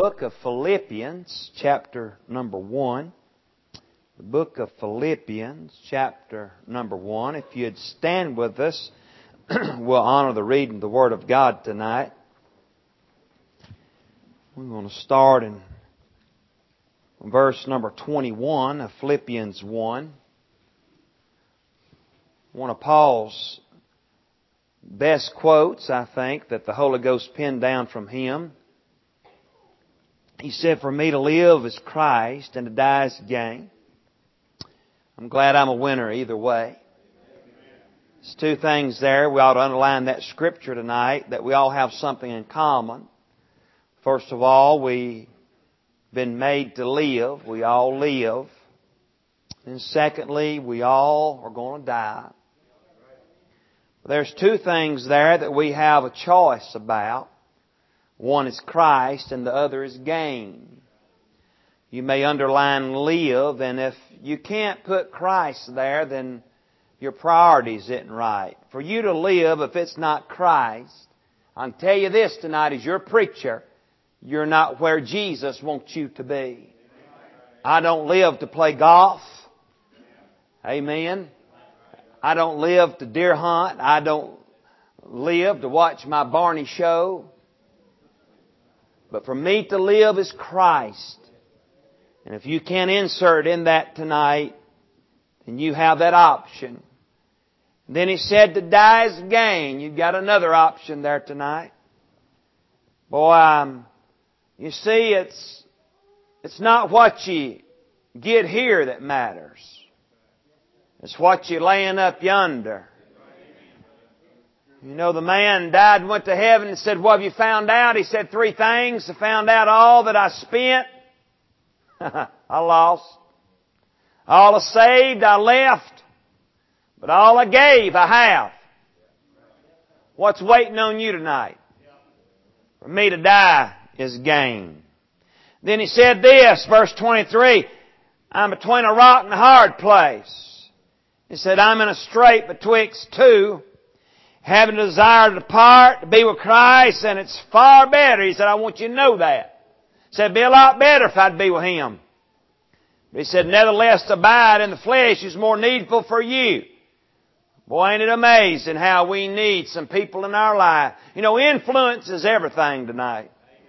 book of Philippians, chapter number 1. The book of Philippians, chapter number 1. If you'd stand with us, we'll honor the reading of the Word of God tonight. We're going to start in verse number 21 of Philippians 1. One of Paul's best quotes, I think, that the Holy Ghost penned down from him. He said, "For me to live is Christ, and to die is gain." I'm glad I'm a winner either way. There's two things there. We ought to underline that scripture tonight, that we all have something in common. First of all, we've been made to live. We all live. And secondly, we all are going to die. There's two things there that we have a choice about. One is Christ and the other is gain. You may underline live, and if you can't put Christ there, then your priorities isn't right. For you to live, if it's not Christ, I can tell you this tonight as your preacher, you're not where Jesus wants you to be. I don't live to play golf. Amen. I don't live to deer hunt. I don't live to watch my Barney show. But for me to live is Christ. And if you can't insert in that tonight, then you have that option. And then he said to die is gain. You've got another option there tonight. Boy, you see, it's not what you get here that matters. It's what you're laying up yonder. You know, the man died and went to heaven and said, "What have you found out?" He said 3 things. I found out all that I spent, I lost. All I saved, I left. But all I gave, I have. What's waiting on you tonight? For me to die is gain. Then he said this, verse 23, "I'm between a rock and a hard place." He said, "I'm in a strait betwixt two, having a desire to depart, to be with Christ, and it's far better." He said, "I want you to know that." He said, "It'd be a lot better if I'd be with Him." But he said, "Nevertheless, to abide in the flesh is more needful for you." Boy, ain't it amazing how we need some people in our life. You know, influence is everything tonight.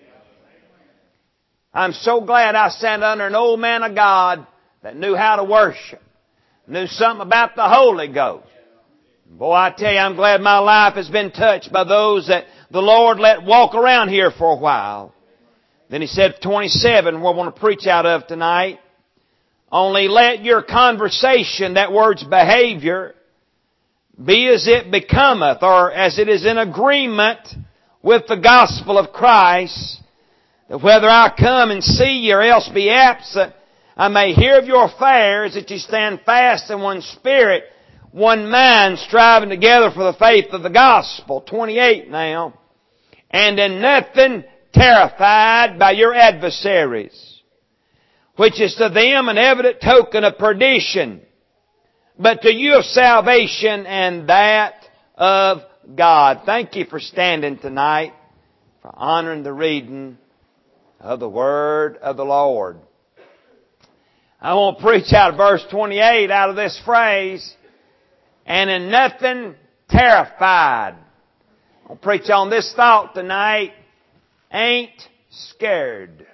I'm so glad I sat under an old man of God that knew how to worship, knew something about the Holy Ghost. Boy, I tell you, I'm glad my life has been touched by those that the Lord let walk around here for a while. Then he said, 27, what I want to preach out of tonight, "Only let your conversation," that word's behavior, "be as it becometh," or as it is in agreement with the gospel of Christ, that whether I come and see you or else be absent, I may hear of your affairs, that you stand fast in one spirit, one mind, striving together for the faith of the gospel. 28 now. "And in nothing terrified by your adversaries, which is to them an evident token of perdition, but to you of salvation, and that of God." Thank you for standing tonight, for honoring the reading of the Word of the Lord. I want to preach out of verse 28 out of this phrase, "And in nothing terrified." I'll preach on this thought tonight, ain't scared.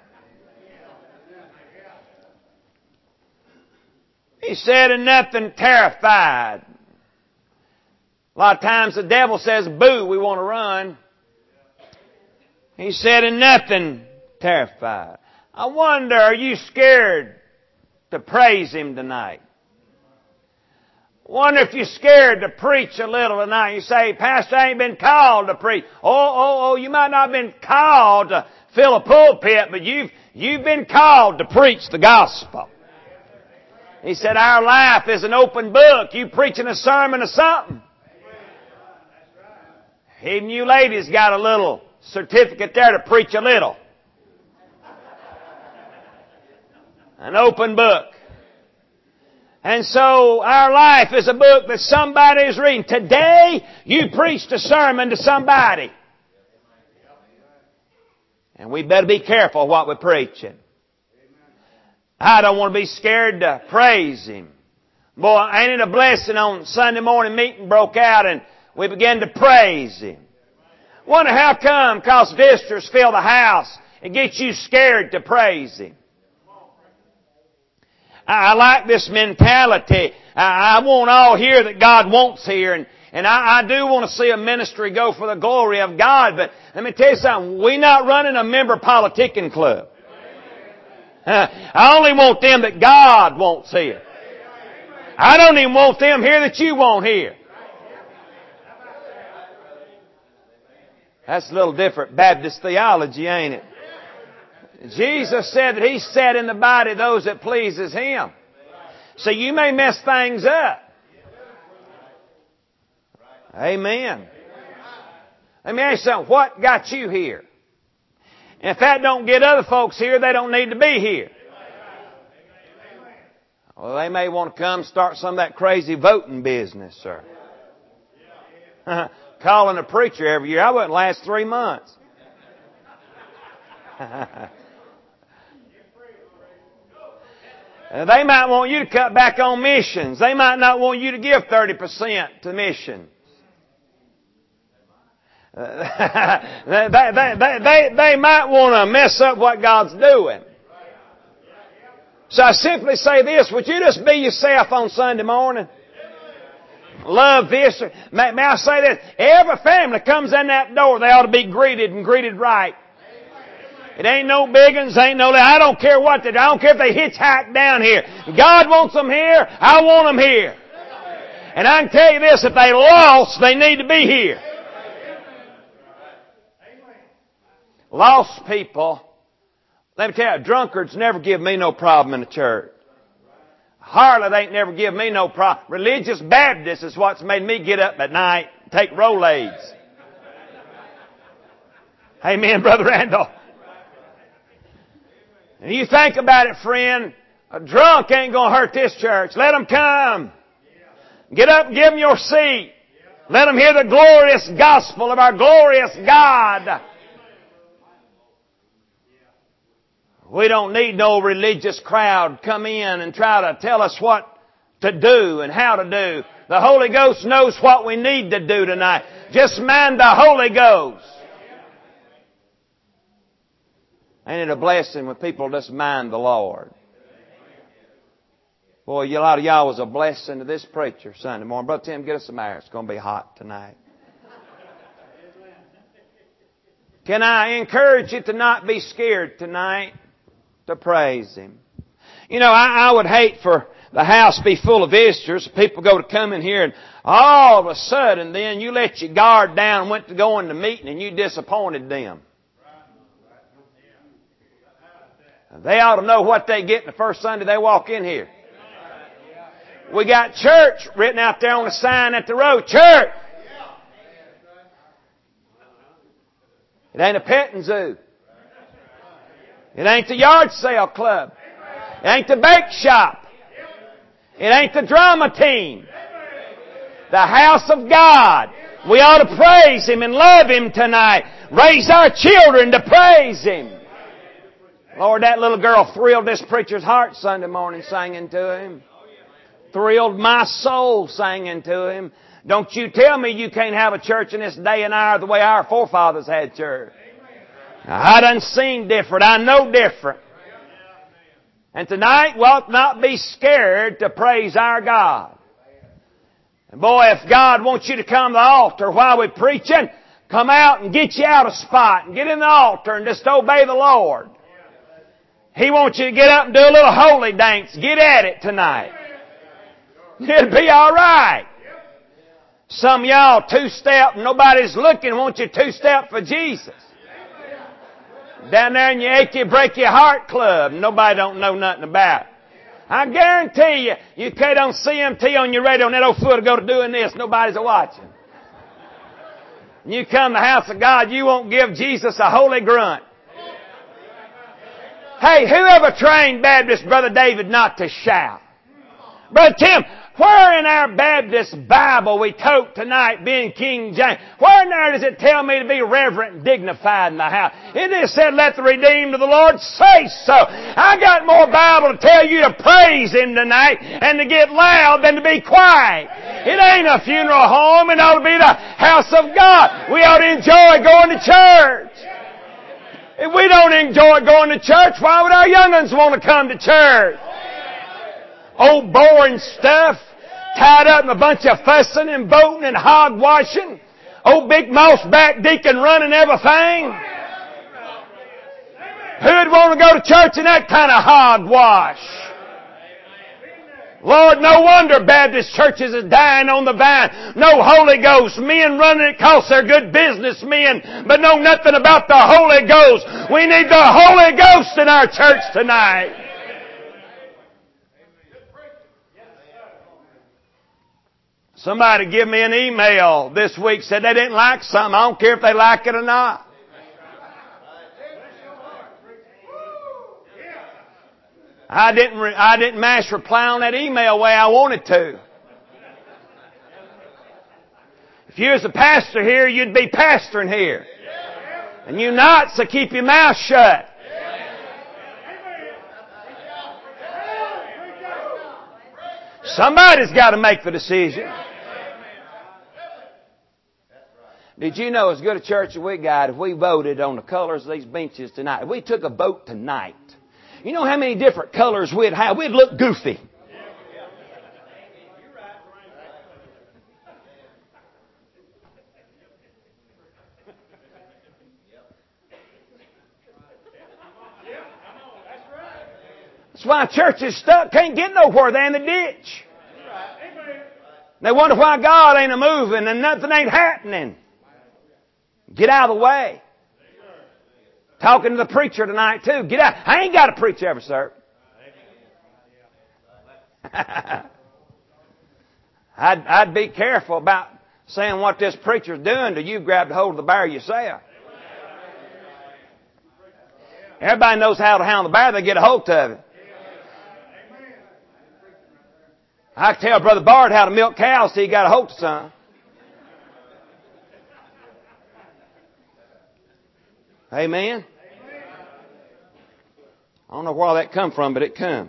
He said, "In nothing terrified." A lot of times the devil says, "Boo, we want to run." He said, "In nothing terrified." I wonder, are you scared to praise Him tonight? I wonder if you're scared to preach a little tonight. You say, "Pastor, I ain't been called to preach." Oh, you might not have been called to fill a pulpit, but you've been called to preach the gospel. He said, our life is an open book. You preaching a sermon or something. Even you ladies got a little certificate there to preach a little. An open book. And so our life is a book that somebody is reading. Today, you preached a sermon to somebody. And we better be careful what we're preaching. I don't want to be scared to praise Him. Boy, ain't it a blessing on Sunday morning meeting broke out and we began to praise Him. Wonder how come, because visitors fill the house, it gets you scared to praise Him. I like this mentality. I want all here that God wants here. And I do want to see a ministry go for the glory of God. But let me tell you something. We're not running a member politicking club. I only want them that God wants here. I don't even want them here that you want here. That's a little different Baptist theology, ain't it? Jesus said that He set in the body those that pleases Him. So you may mess things up. Amen. Let me ask you something. What got you here? And if that don't get other folks here, they don't need to be here. Well, they may want to come start some of that crazy voting business, sir. Calling a preacher every year. I wouldn't last 3 months. They might want you to cut back on missions. They might not want you to give 30% to missions. They might want to mess up what God's doing. So I simply say this, would you just be yourself on Sunday morning? Love this. May I say this? Every family comes in that door, they ought to be greeted and greeted right. It ain't no big ones, ain't no... I don't care what they do. I don't care if they hitchhike down here. God wants them here. I want them here. And I can tell you this, if they lost, they need to be here. Lost people, let me tell you, drunkards never give me no problem in the church. Harlot ain't never give me no problem. Religious Baptist is what's made me get up at night and take Rolaids. Amen, Brother Randall. And you think about it, friend, a drunk ain't going to hurt this church. Let them come. Get up and give them your seat. Let them hear the glorious gospel of our glorious God. We don't need no religious crowd come in and try to tell us what to do and how to do. The Holy Ghost knows what we need to do tonight. Just mind the Holy Ghost. Ain't it a blessing when people just mind the Lord? Boy, a lot of y'all was a blessing to this preacher Sunday morning. Brother Tim, get us some air. It's going to be hot tonight. Can I encourage you to not be scared tonight to praise Him? You know, I would hate for the house to be full of visitors. People go to come in here and all of a sudden then you let your guard down and went to go in the meeting and you disappointed them. They ought to know what they get the first Sunday they walk in here. We got church written out there on the sign at the road. Church! It ain't a petting zoo. It ain't the yard sale club. It ain't the bake shop. It ain't the drama team. The house of God. We ought to praise Him and love Him tonight. Raise our children to praise Him. Lord, that little girl thrilled this preacher's heart Sunday morning singing to him. Thrilled my soul singing to him. Don't you tell me you can't have a church in this day and hour the way our forefathers had church. I done seen different. I know different. And tonight we ought not be scared to praise our God. And boy, if God wants you to come to the altar while we're preaching, come out and get you out a spot and get in the altar and just obey the Lord. He wants you to get up and do a little holy dance. Get at it tonight. It'll be all right. Some of y'all two-step and nobody's looking. Want you two-step for Jesus. Down there in your achy, break your heart club. Nobody don't know nothing about it. I guarantee you, you can't on CMT on your radio and that old foot will go to doing this. Nobody's watching. And you come to the house of God, you won't give Jesus a holy grunt. Hey, whoever trained Baptist Brother David not to shout? Brother Tim, where in our Baptist Bible we tote tonight, being King James, where in there does it tell me to be reverent and dignified in the house? It just said, let the redeemed of the Lord say so. I got more Bible to tell you to praise Him tonight and to get loud than to be quiet. It ain't a funeral home. It ought to be the house of God. We ought to enjoy going to church. If we don't enjoy going to church, why would our young'uns want to come to church? Old boring stuff, tied up in a bunch of fussing and voting and hogwashing. Old big moss-back deacon running everything. Who'd want to go to church in that kind of hogwash? Lord, no wonder Baptist churches is dying on the vine. No Holy Ghost. Men running it 'cause they're good businessmen, but know nothing about the Holy Ghost. We need the Holy Ghost in our church tonight. Somebody give me an email this week, said they didn't like something. I don't care if they like it or not. I didn't mash reply on that email the way I wanted to. If you was a pastor here, you'd be pastoring here. And you not, so keep your mouth shut. Somebody's got to make the decision. Did you know as good a church as we got, if we voted on the colors of these benches tonight, if we took a vote tonight, you know how many different colors we'd have? We'd look goofy. That's why churches stuck, can't get nowhere. They're in the ditch. They wonder why God ain't a-moving and nothing ain't happening. Get out of the way. Talking to the preacher tonight too. Get out. I ain't got to preach every service. I'd be careful about saying what this preacher's doing till you grabbed hold of the bear yourself. Everybody knows how to handle the bear. They get a hold of it. I can tell Brother Bard how to milk cows till he got a hold of some. Amen. I don't know where all that come from, but it come.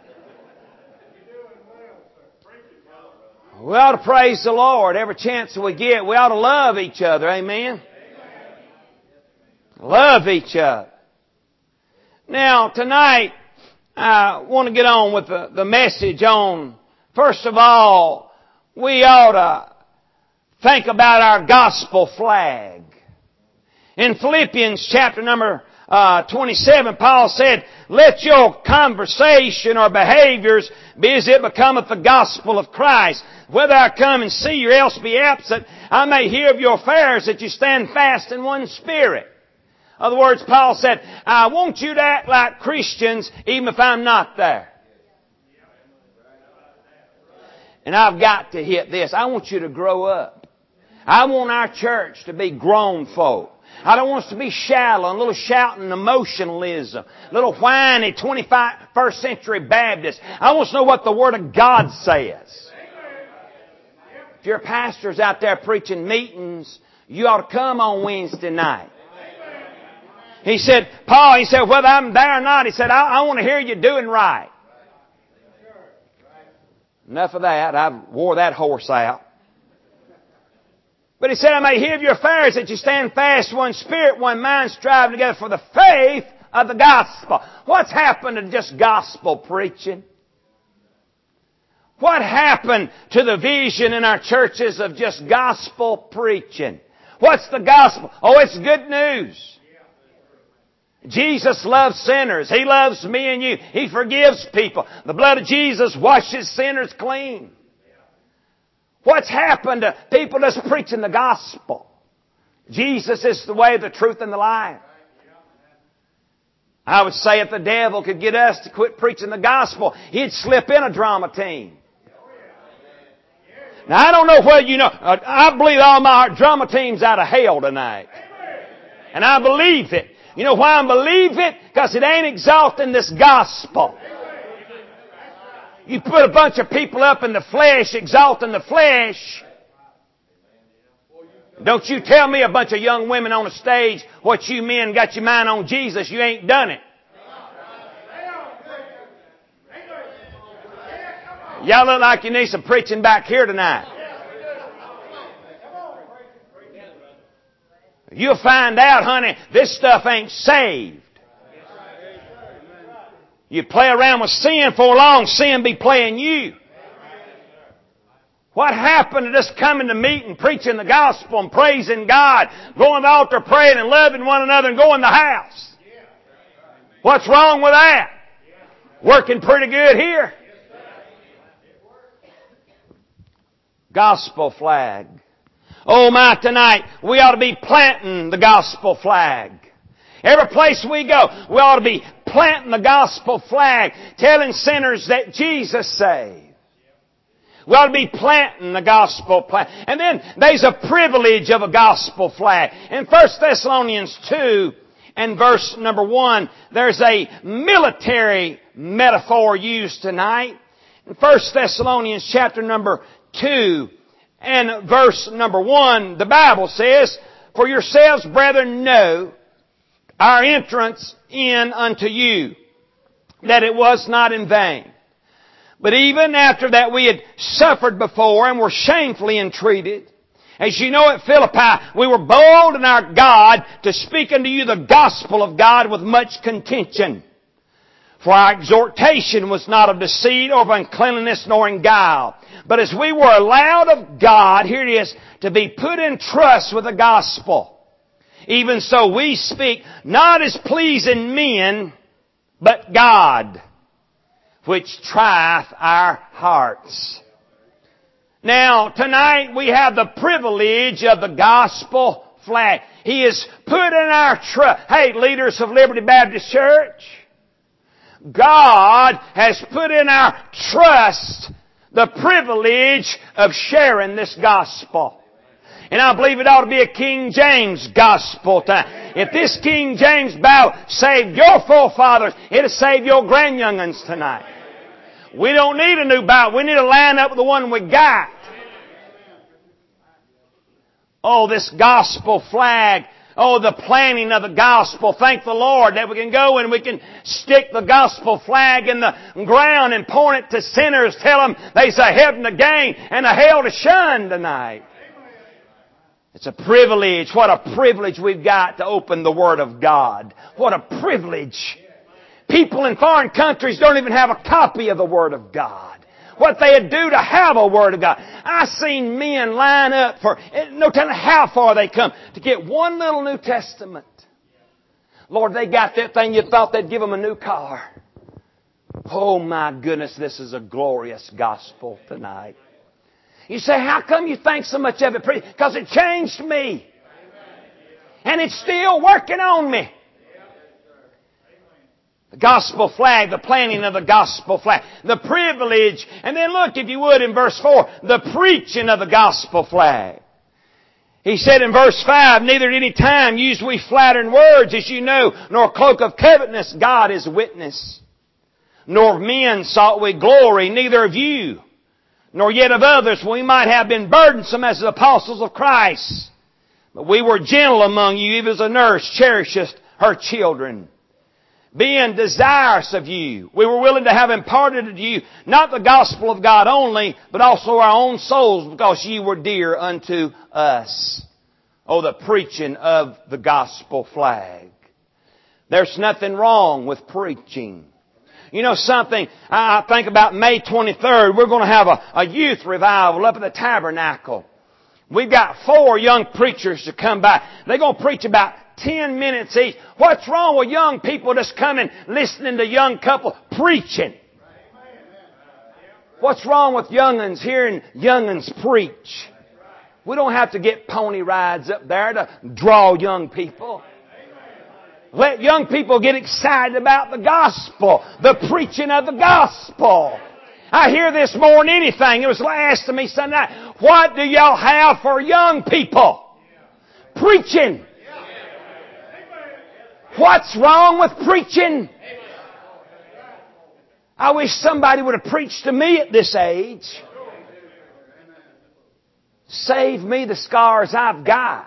We ought to praise the Lord every chance we get. We ought to love each other. Amen. Love each other. Now, tonight, I want to get on with the message on, first of all, we ought to think about our gospel flag. In Philippians chapter number 27, Paul said, let your conversation or behaviors be as it becometh the gospel of Christ. Whether I come and see you or else be absent, I may hear of your affairs that you stand fast in one spirit. In other words, Paul said, I want you to act like Christians even if I'm not there. And I've got to hit this. I want you to grow up. I want our church to be grown folk. I don't want us to be shallow and a little shouting emotionalism, little whiny 21st century Baptists. I want to know what the Word of God says. If your pastor's out there preaching meetings, you ought to come on Wednesday night. He said, Paul, he said, whether I'm there or not, he said, I want to hear you doing right. Enough of that. I've wore that horse out. But he said, I may hear of your affairs that you stand fast, one spirit, one mind, striving together for the faith of the gospel. What's happened to just gospel preaching? What happened to the vision in our churches of just gospel preaching? What's the gospel? Oh, it's good news. Jesus loves sinners. He loves me and you. He forgives people. The blood of Jesus washes sinners clean. What's happened to people just preaching the gospel? Jesus is the way, the truth, and the life. I would say if the devil could get us to quit preaching the gospel, he'd slip in a drama team. Now, I don't know whether you know, I believe all my drama team's out of hell tonight. And I believe it. You know why I believe it? Because it ain't exalting this gospel. You put a bunch of people up in the flesh, exalting the flesh. Don't you tell me a bunch of young women on a stage what you men got your mind on Jesus. You ain't done it. Y'all look like you need some preaching back here tonight. You'll find out, honey, this stuff ain't saved. You play around with sin for long, sin be playing you. What happened to just coming to meeting, preaching the gospel and praising God, going to the altar praying and loving one another and going to the house? What's wrong with that? Working pretty good here. Gospel flag. Oh my, tonight we ought to be planting the gospel flag. Every place we go, we ought to be planting the gospel flag, telling sinners that Jesus saved. We ought to be planting the gospel flag. And then there's a privilege of a gospel flag. In 1 Thessalonians 2 and verse number 1, there's a military metaphor used tonight. In 1 Thessalonians chapter number 2 and verse number 1, the Bible says, "For yourselves, brethren, know our entrance in unto you, that it was not in vain. But even after that we had suffered before and were shamefully entreated. As you know at Philippi, we were bold in our God to speak unto you the gospel of God with much contention. For our exhortation was not of deceit or of uncleanness nor in guile. But as we were allowed of God," here it is, "to be put in trust with the gospel, even so we speak, not as pleasing men, but God, which trieth our hearts." Now, tonight we have the privilege of the gospel flag. He is put in our trust. Hey, leaders of Liberty Baptist Church, God has put in our trust the privilege of sharing this gospel. And I believe it ought to be a King James gospel time. If this King James Bible saved your forefathers, it'll save your grandyoung'uns tonight. We don't need a new Bible. We need to line up with the one we got. Oh, this gospel flag. Oh, the planting of the gospel. Thank the Lord that we can go and we can stick the gospel flag in the ground and point it to sinners. Tell them there's a heaven to gain and a hell to shun tonight. It's a privilege. What a privilege we've got to open the Word of God. What a privilege. People in foreign countries don't even have a copy of the Word of God. What they'd do to have a Word of God. I've seen men line up for, no telling how far they come, to get one little New Testament. Lord, they got that thing, you thought they'd give them a new car. Oh my goodness, this is a glorious gospel tonight. You say, how come you think so much of it? Because it changed me. And it's still working on me. The gospel flag, the planting of the gospel flag, the privilege, and then look, if you would, in verse 4, the preaching of the gospel flag. He said in verse 5, "Neither at any time use we flattering words, as you know, nor cloak of covetousness, God is witness. Nor of men sought we glory, neither of you, nor yet of others, we might have been burdensome as the apostles of Christ. But we were gentle among you, even as a nurse cherisheth her children. Being desirous of you, we were willing to have imparted to you not the gospel of God only, but also our own souls, because ye were dear unto us." Oh, the preaching of the gospel flag. There's nothing wrong with preaching. You know something, I think about May 23rd, we're going to have a youth revival up at the Tabernacle. We've got 4 young preachers to come by. They're going to preach about 10 minutes each. What's wrong with young people just coming listening to young couple preaching? What's wrong with young'uns hearing young'uns preach? We don't have to get pony rides up there to draw young people. Let young people get excited about the gospel, the preaching of the gospel. I hear this more than anything. It was asked to me Sunday night, what do y'all have for young people? Preaching. What's wrong with preaching? I wish somebody would have preached to me at this age. Save me the scars I've got.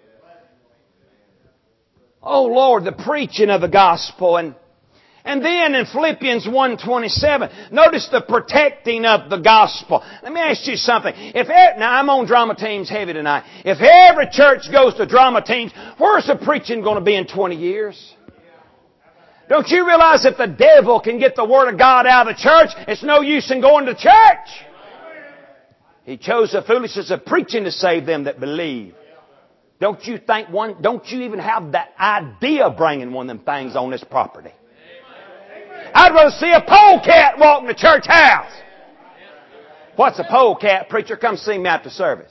Oh Lord, the preaching of the gospel. And then in Philippians 1:27, notice the protecting of the gospel. Let me ask you something. Now I'm on drama teams heavy tonight. If every church goes to drama teams, where's the preaching going to be in 20 years? Don't you realize if the devil can get the Word of God out of the church, it's no use in going to church? He chose the foolishness of preaching to save them that believe. Don't you even have that idea of bringing one of them things on this property. I'd rather see a polecat walk in the church house. What's a polecat, preacher? Come see me after service.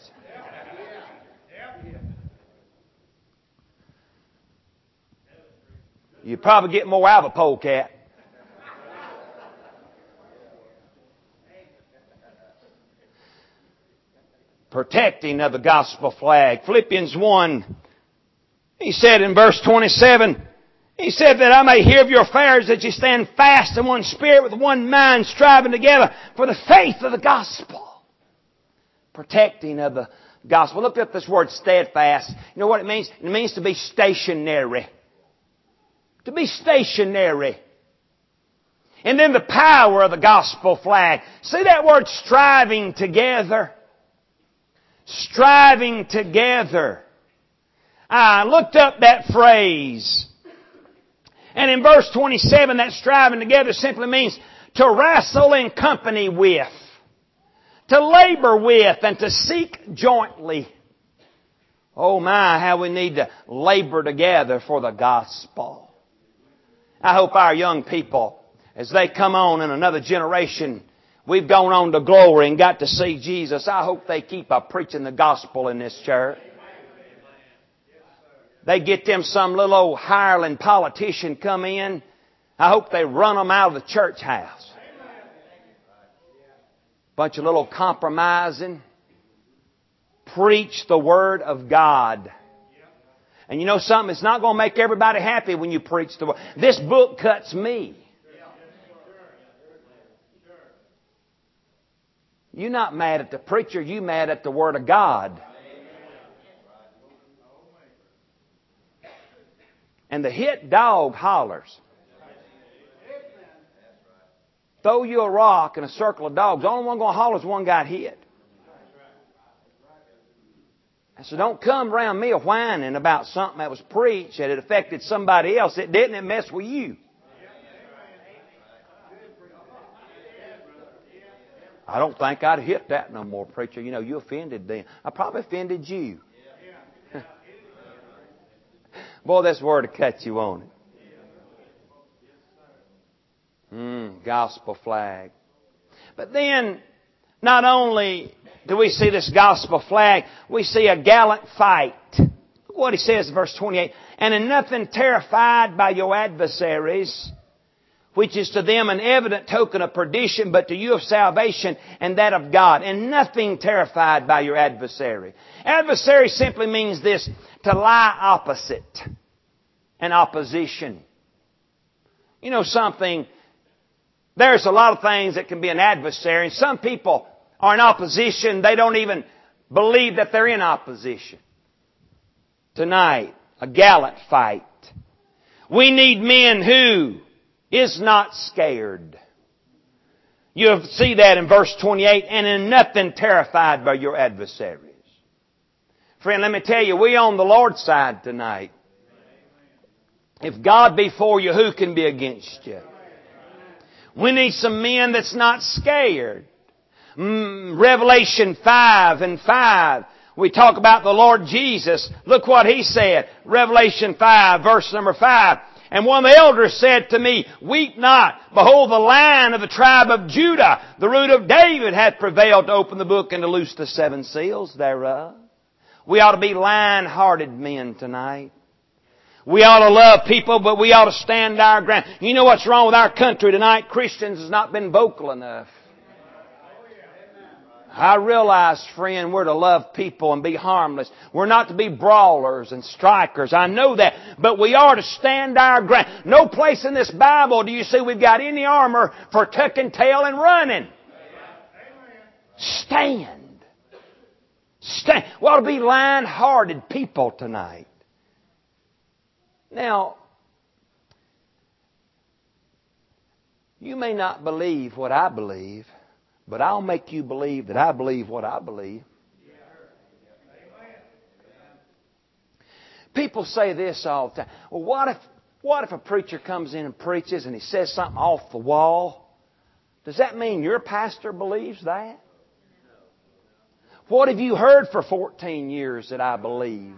You probably get more out of a polecat. Protecting of the gospel flag. Philippians 1, he said in verse 27, he said that I may hear of your affairs, that you stand fast in one spirit with one mind, striving together for the faith of the gospel. Protecting of the gospel. Look at this word steadfast. You know what it means? It means to be stationary. To be stationary. And then the power of the gospel flag. See that word striving together? Striving together. I looked up that phrase. And in verse 27, that striving together simply means to wrestle in company with, to labor with, and to seek jointly. Oh my, how we need to labor together for the gospel. I hope our young people, as they come on in another generation, we've gone on to glory and got to see Jesus. I hope they keep preaching the gospel in this church. They get them some little old hireling politician come in. I hope they run them out of the church house. Bunch of little compromising. Preach the Word of God. And you know something? It's not going to make everybody happy when you preach the Word. This book cuts me. You're not mad at the preacher. You're mad at the Word of God. And the hit dog hollers. Throw you a rock in a circle of dogs. The only one going to holler is one got hit. So don't come around me whining about something that was preached that it affected somebody else. It didn't. It messed with you. I don't think I'd hit that no more, preacher. You know, you offended them. I probably offended you. Boy, this word will cut you on it. Gospel flag. But then, not only do we see this gospel flag, we see a gallant fight. Look what he says in verse 28. And in nothing terrified by your adversaries, which is to them an evident token of perdition, but to you of salvation and that of God. And nothing terrified by your adversary. Adversary simply means this, to lie opposite, an opposition. You know something, there's a lot of things that can be an adversary. Some people are in opposition, they don't even believe that they're in opposition. Tonight, a gallant fight. We need men who is not scared. You'll see that in verse 28, and in nothing terrified by your adversaries. Friend, let me tell you, we're on the Lord's side tonight. If God be for you, who can be against you? We need some men that's not scared. Revelation 5:5. We talk about the Lord Jesus. Look what He said. Revelation 5, verse number 5. And one of the elders said to me, weep not. Behold, the Lion of the tribe of Judah, the root of David, hath prevailed to open the book and to loose the 7 seals thereof. We ought to be lion-hearted men tonight. We ought to love people, but we ought to stand our ground. You know what's wrong with our country tonight? Christians has not been vocal enough. I realize, friend, we're to love people and be harmless. We're not to be brawlers and strikers. I know that. But we are to stand our ground. No place in this Bible do you see we've got any armor for tucking tail and running. Stand. Stand. We ought to be lion-hearted people tonight. Now, you may not believe what I believe, but I'll make you believe that I believe what I believe. People say this all the time. Well, what if a preacher comes in and preaches and he says something off the wall? Does that mean your pastor believes that? What have you heard for 14 years that I believe?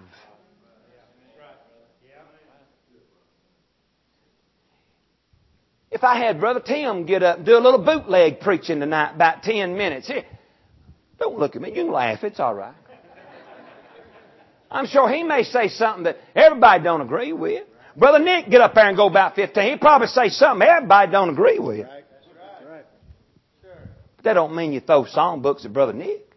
If I had Brother Tim get up and do a little bootleg preaching tonight, about 10 minutes. Here, don't look at me. You can laugh. It's all right. I'm sure he may say something that everybody don't agree with. Brother Nick get up there and go about 15. He'd probably say something everybody don't agree with. But that don't mean you throw songbooks at Brother Nick.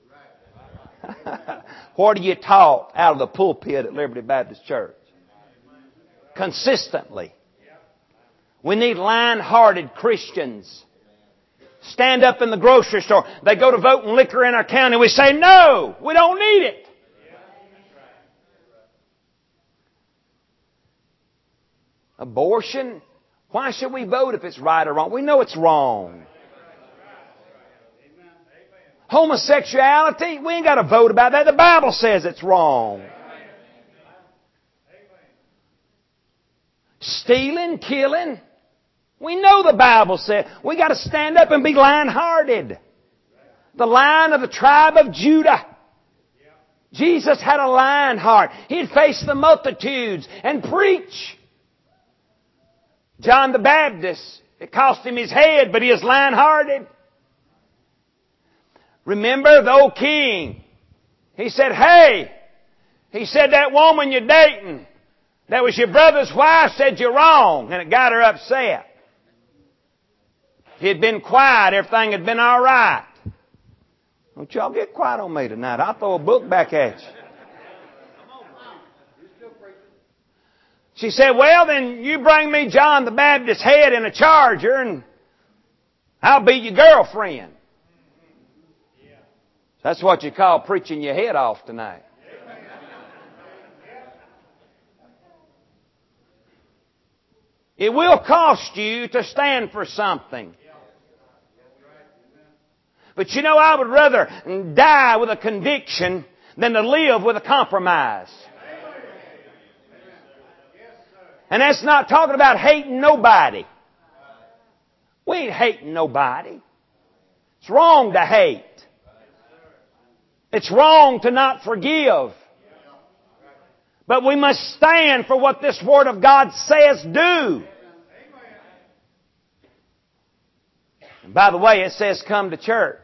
What are you taught out of the pulpit at Liberty Baptist Church? Consistently. We need lion-hearted Christians. Stand up in the grocery store. They go to vote in liquor in our county. We say, no, we don't need it. Abortion? Why should we vote if it's right or wrong? We know it's wrong. Homosexuality? We ain't got to vote about that. The Bible says it's wrong. Stealing, killing? We know the Bible said. We got to stand up and be lion-hearted. The Lion of the tribe of Judah. Jesus had a lion heart. He'd face the multitudes and preach. John the Baptist, it cost him his head, but he is lion-hearted. Remember the old king? He said, hey, he said, that woman you're dating, that was your brother's wife, said you're wrong. And it got her upset. If he had been quiet, everything had been all right. Don't y'all get quiet on me tonight. I'll throw a book back at you. She said, well, then you bring me John the Baptist's head in a charger and I'll be your girlfriend. That's what you call preaching your head off tonight. It will cost you to stand for something. But you know, I would rather die with a conviction than to live with a compromise. And that's not talking about hating nobody. We ain't hating nobody. It's wrong to hate. It's wrong to not forgive. But we must stand for what this Word of God says do. And by the way, it says come to church.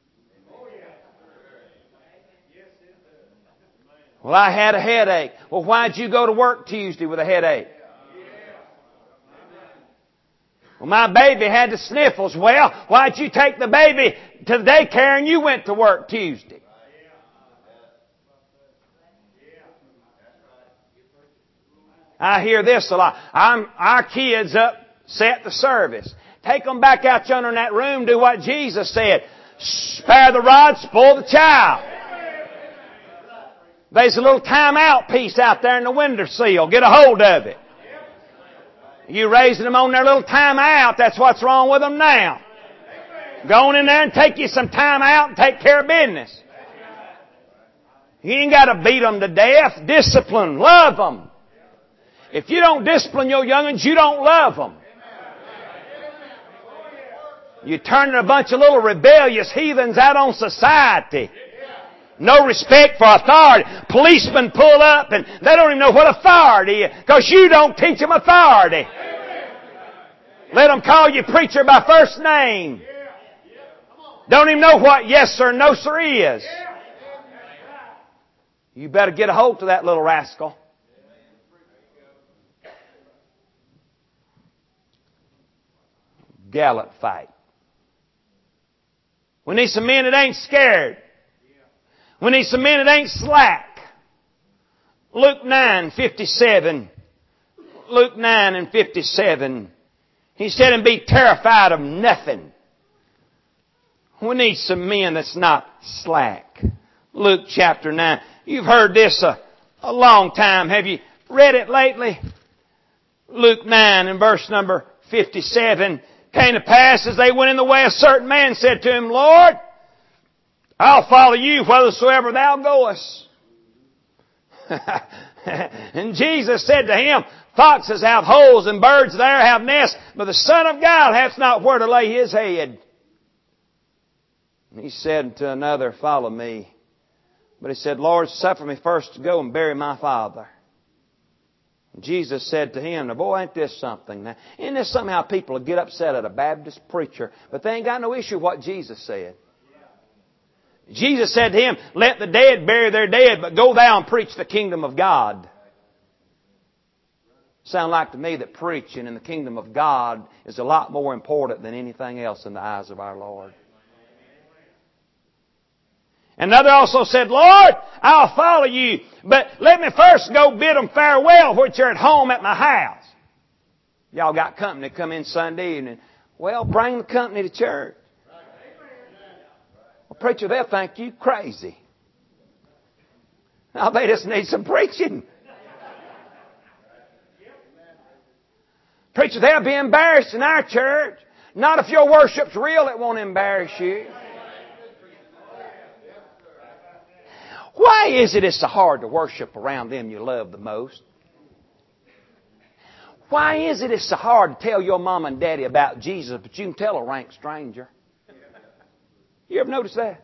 Well, I had a headache. Well, why'd you go to work Tuesday with a headache? Well, my baby had the sniffles. Well, why'd you take the baby to the daycare and you went to work Tuesday? I hear this a lot. Our kids upset the service. Take them back out yonder in that room, do what Jesus said. Spare the rod, spoil the child. There's a little timeout piece out there in the windowsill. Get a hold of it. You raising them on their little timeout, that's what's wrong with them now. Go on in there and take you some time out and take care of business. You ain't got to beat them to death. Discipline. Love them. If you don't discipline your young'uns, you don't love them. You're turning a bunch of little rebellious heathens out on society. No respect for authority. Policemen pull up and they don't even know what authority is because you don't teach them authority. Let them call you preacher by first name. Don't even know what yes sir, no sir is. You better get a hold of that little rascal. Gallant fight. We need some men that ain't scared. We need some men that ain't slack. Luke 9:57. Luke 9:57. He said, and be terrified of nothing. We need some men that's not slack. Luke chapter 9. You've heard this a long time. Have you read it lately? Luke 9 and verse number 57. Came to pass as they went in the way, a certain man said to him, Lord, I'll follow you whithersoever thou goest. And Jesus said to him, foxes have holes and birds there have nests, but the Son of God hath not where to lay His head. And he said to another, follow me. But he said, Lord, suffer me first to go and bury my father. And Jesus said to him, now boy, ain't this something? Now, isn't this somehow people will get upset at a Baptist preacher, but they ain't got no issue with what Jesus said. Jesus said to him, let the dead bury their dead, but go thou and preach the kingdom of God. Sound like to me that preaching in the kingdom of God is a lot more important than anything else in the eyes of our Lord. Another also said, Lord, I'll follow you, but let me first go bid them farewell which are at home at my house. Y'all got company come in Sunday evening. Well, bring the company to church. Well, preacher, they'll think you crazy. Now, they just need some preaching. Preacher, they'll be embarrassed in our church. Not if your worship's real, it won't embarrass you. Why is it it's so hard to worship around them you love the most? Why is it it's so hard to tell your mom and daddy about Jesus, but you can tell a rank stranger? You ever notice that?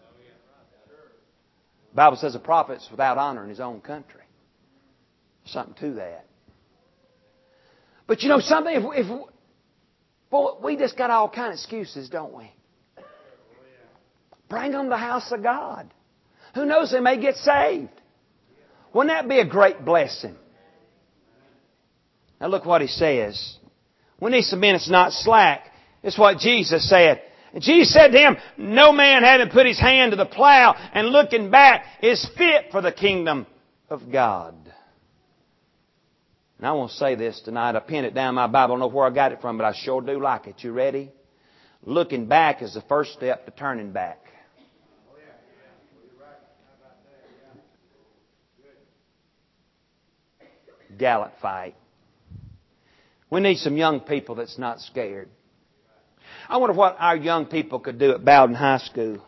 The Bible says a prophet's without honor in his own country. Something to that. But you know something? Boy, we just got all kind of excuses, don't we? Bring them to the house of God. Who knows, they may get saved. Wouldn't that be a great blessing? Now look what he says. We need some men that's not slack. It's what Jesus said. And Jesus said to him, no man having put his hand to the plow and looking back is fit for the kingdom of God. And I want to say this tonight. I pinned it down in my Bible. I don't know where I got it from, but I sure do like it. You ready? Looking back is the first step to turning back. Gallant fight. We need some young people that's not scared. I wonder what our young people could do at Bowden High School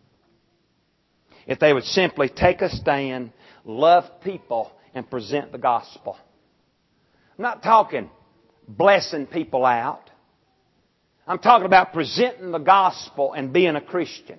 if they would simply take a stand, love people, and present the gospel. I'm not talking blessing people out. I'm talking about presenting the gospel and being a Christian.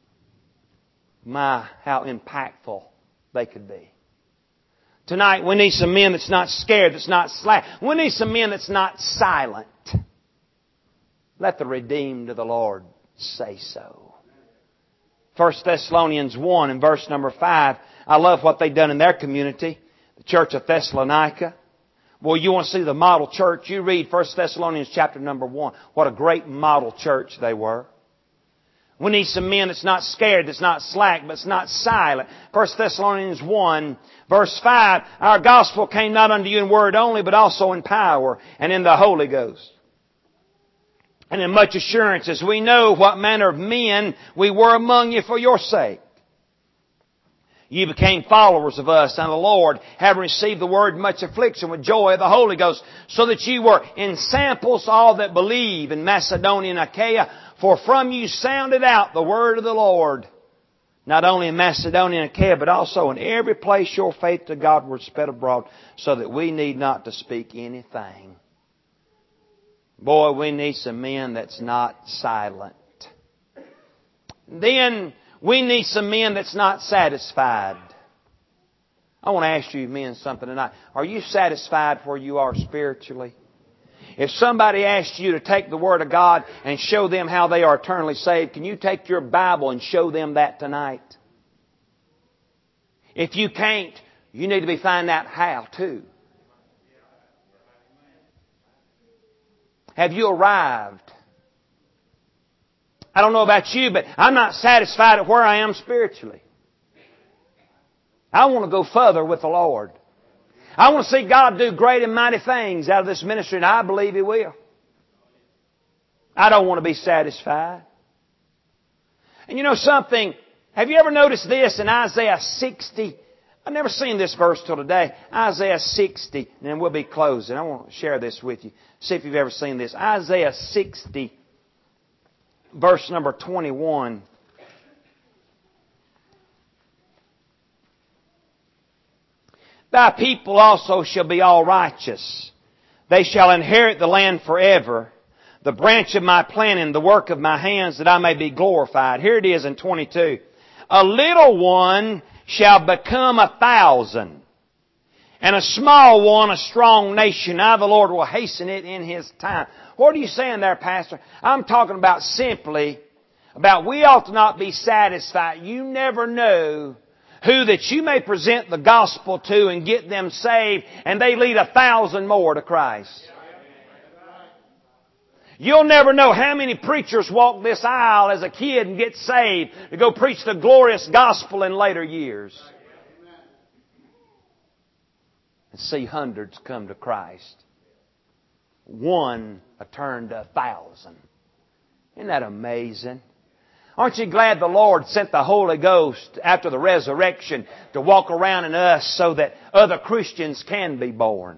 My, how impactful they could be. Tonight we need some men that's not scared, that's not slack. We need some men that's not silent. Let the redeemed of the Lord say so. 1 Thessalonians 1 and verse number 5. I love what they've done in their community. The church of Thessalonica. Well, you want to see the model church? You read 1 Thessalonians chapter number 1. What a great model church they were. We need some men that's not scared, that's not slack, but that's not silent. 1 Thessalonians 1, verse 5, our gospel came not unto you in word only, but also in power and in the Holy Ghost. And in much assurance, as we know what manner of men we were among you for your sake. You became followers of us and the Lord, having received the word much affliction with joy of the Holy Ghost, so that you were ensamples all that believe in Macedonia and Achaia. For from you sounded out the word of the Lord, not only in Macedonia and Achaia, but also in every place your faith to God was spread abroad, so that we need not to speak anything. Boy, we need some men that's not silent. Then we need some men that's not satisfied. I want to ask you men something tonight. Are you satisfied where you are spiritually? If somebody asks you to take the Word of God and show them how they are eternally saved, can you take your Bible and show them that tonight? If you can't, you need to be finding out how too. Have you arrived? I don't know about you, but I'm not satisfied at where I am spiritually. I want to go further with the Lord. I want to see God do great and mighty things out of this ministry, and I believe He will. I don't want to be satisfied. And you know something? Have you ever noticed this in Isaiah 60? I've never seen this verse till today. Isaiah 60, and then we'll be closing. I want to share this with you. See if you've ever seen this. Isaiah 60, verse number 21. Thy people also shall be all righteous. They shall inherit the land forever. The branch of my planting, the work of my hands, that I may be glorified. Here it is in 22. A little one shall become 1,000, and a small one a strong nation. I, the Lord, will hasten it in His time. What are you saying there, Pastor? I'm talking about simply about we ought to not be satisfied. You never know who that you may present the gospel to and get them saved, and they lead 1,000 more to Christ. You'll never know how many preachers walk this aisle as a kid and get saved to go preach the glorious gospel in later years. And see hundreds come to Christ. One turned to 1,000. Isn't that amazing? Aren't you glad the Lord sent the Holy Ghost after the resurrection to walk around in us so that other Christians can be born?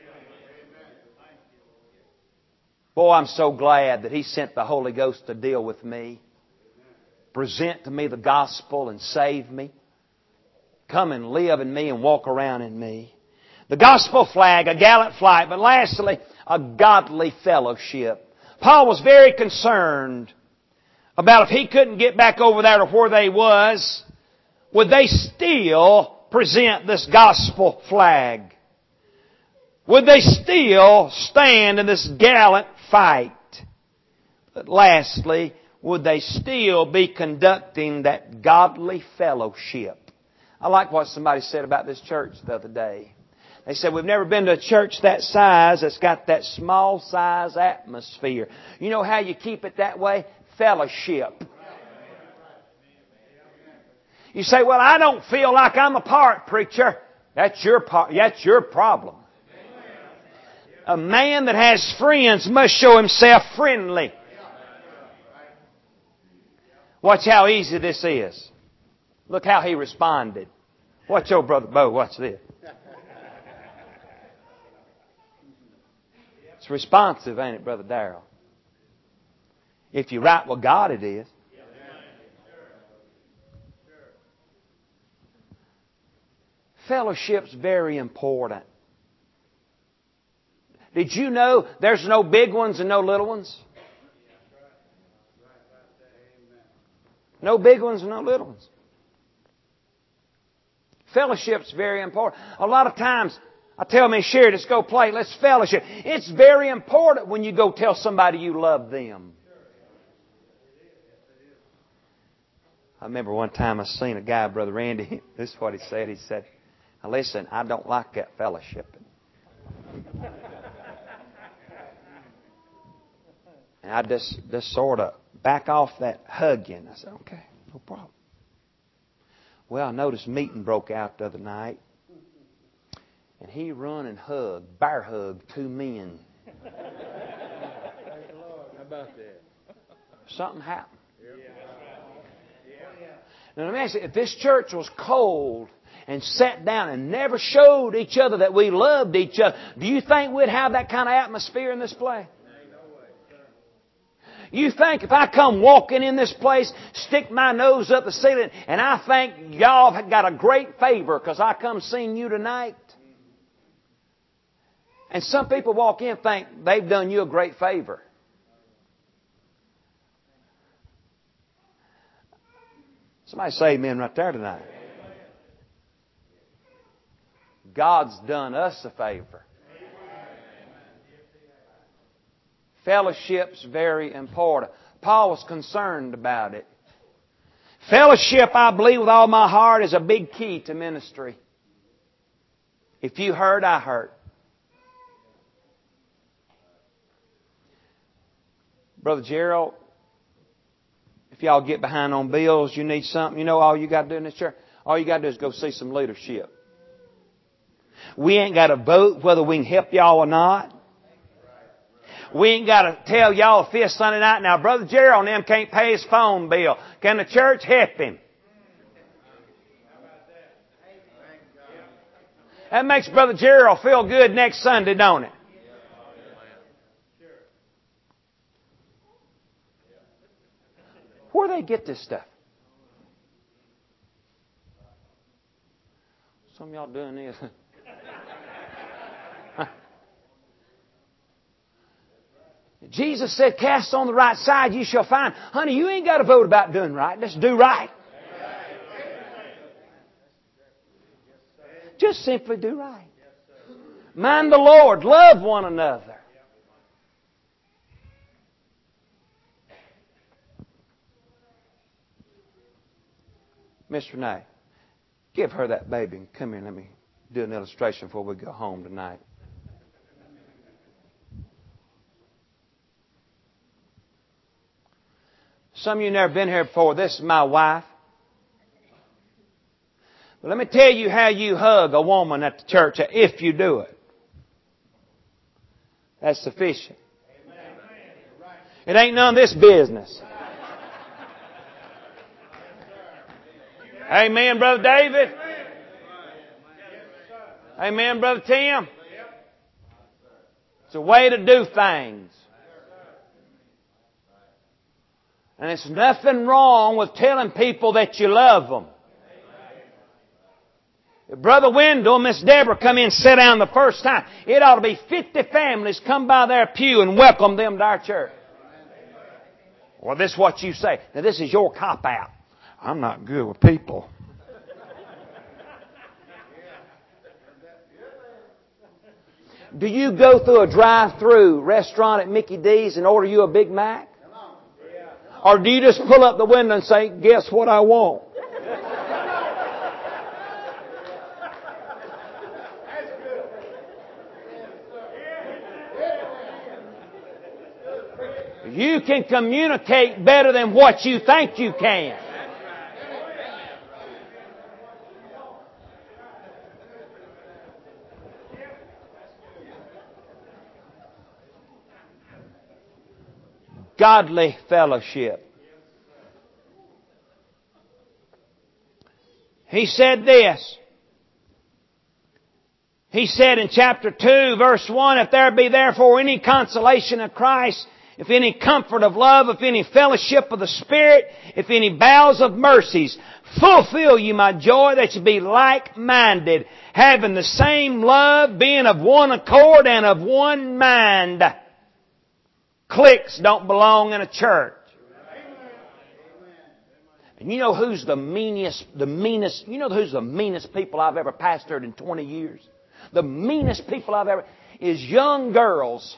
Boy, I'm so glad that He sent the Holy Ghost to deal with me, present to me the gospel and save me, come and live in me and walk around in me. The gospel flag, a gallant flight, but lastly, a godly fellowship. Paul was very concerned about if he couldn't get back over there to where they was, would they still present this gospel flag? Would they still stand in this gallant fight? But lastly, would they still be conducting that godly fellowship? I like what somebody said about this church the other day. They said, we've never been to a church that size that's got that small size atmosphere. You know how you keep it that way? Fellowship. You say, well, I don't feel like I'm a part, preacher. That's your problem. A man that has friends must show himself friendly. Watch how easy this is. Look how he responded. Watch your brother Bo. Watch this. It's responsive, ain't it, Brother Darrell? If you're right with God, it is. Fellowship's very important. Did you know there's no big ones and no little ones? No big ones and no little ones. Fellowship's very important. A lot of times, I tell me, Sherry, let's go play. Let's fellowship. It's very important when you go tell somebody you love them. I remember one time I seen a guy, Brother Randy. This is what he said. He said, now listen, I don't like that fellowshipping. And I just sort of back off that hugging. I said, okay, no problem. Well, I noticed meeting broke out the other night. And he run and hugged, bear hugged 2 men. How about that? Something happened. Now let me ask you, if this church was cold and sat down and never showed each other that we loved each other, do you think we'd have that kind of atmosphere in this place? You think if I come walking in this place, stick my nose up the ceiling, and I think y'all have got a great favor because I come seeing you tonight? And some people walk in and think they've done you a great favor. Somebody say amen right there tonight. God's done us a favor. Fellowship's very important. Paul was concerned about it. Fellowship, I believe with all my heart, is a big key to ministry. If you hurt, I hurt. Brother Gerald, y'all get behind on bills, you need something, you know all you got to do in this church? All you got to do is go see some leadership. We ain't got to vote whether we can help y'all or not. We ain't got to tell y'all fifth Sunday night, now Brother Gerald and them can't pay his phone bill. Can the church help him? That makes Brother Gerald feel good next Sunday, don't it? Where do they get this stuff? Some of y'all doing this. Jesus said, cast on the right side, you shall find. Honey, you ain't got to vote about doing right. Let's do right. Just simply do right. Mind the Lord. Love one another. Miss Renee, give her that baby and come here and let me do an illustration before we go home tonight. Some of you never been here before. This is my wife. But let me tell you how you hug a woman at the church if you do it. That's sufficient. It ain't none of this business. Amen, Brother David. Amen, Brother Tim. It's a way to do things. And it's nothing wrong with telling people that you love them. If Brother Wendell and Miss Deborah come in and sit down the first time, it ought to be 50 families come by their pew and welcome them to our church. Well, this is what you say. Now, this is your cop-out. I'm not good with people. Do you go through a drive-through restaurant at Mickey D's and order you a Big Mac? Or do you just pull up the window and say, guess what I want? You can communicate better than what you think you can. Godly fellowship. He said this. He said in chapter 2, verse 1, if there be therefore any consolation of Christ, if any comfort of love, if any fellowship of the Spirit, if any bowels of mercies, fulfill you my joy that you be like-minded, having the same love, being of one accord and of one mind. Cliques don't belong in a church. And you know who's the meanest, you know who's the meanest people I've ever pastored in 20 years? The meanest people I've ever, is young girls.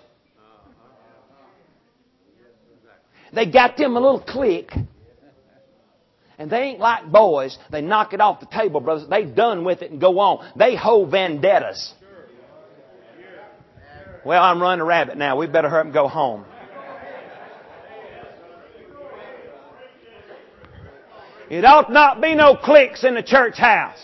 They got them a little clique. And they ain't like boys. They knock it off the table, brothers. They done with it and go on. They hold vendettas. Well, I'm running a rabbit now. We better hurry up and go home. It ought not be no cliques in the church house.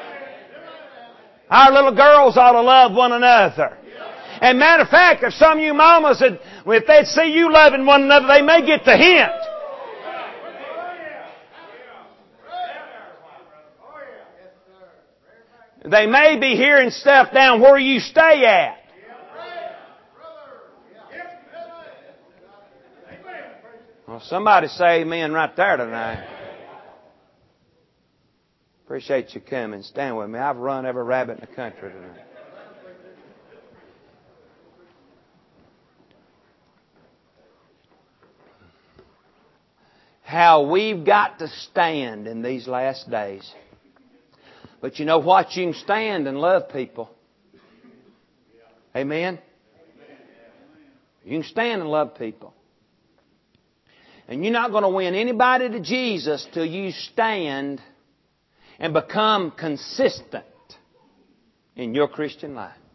Our little girls ought to love one another. And matter of fact, if some of you mamas, if they'd see you loving one another, they may get the hint. They may be hearing stuff down where you stay at. Well, somebody say amen right there tonight. Appreciate you coming. Stand with me. I've run every rabbit in the country tonight. How we've got to stand in these last days. But you know what? You can stand and love people. Amen? You can stand and love people. And you're not going to win anybody to Jesus till you stand and become consistent in your Christian life.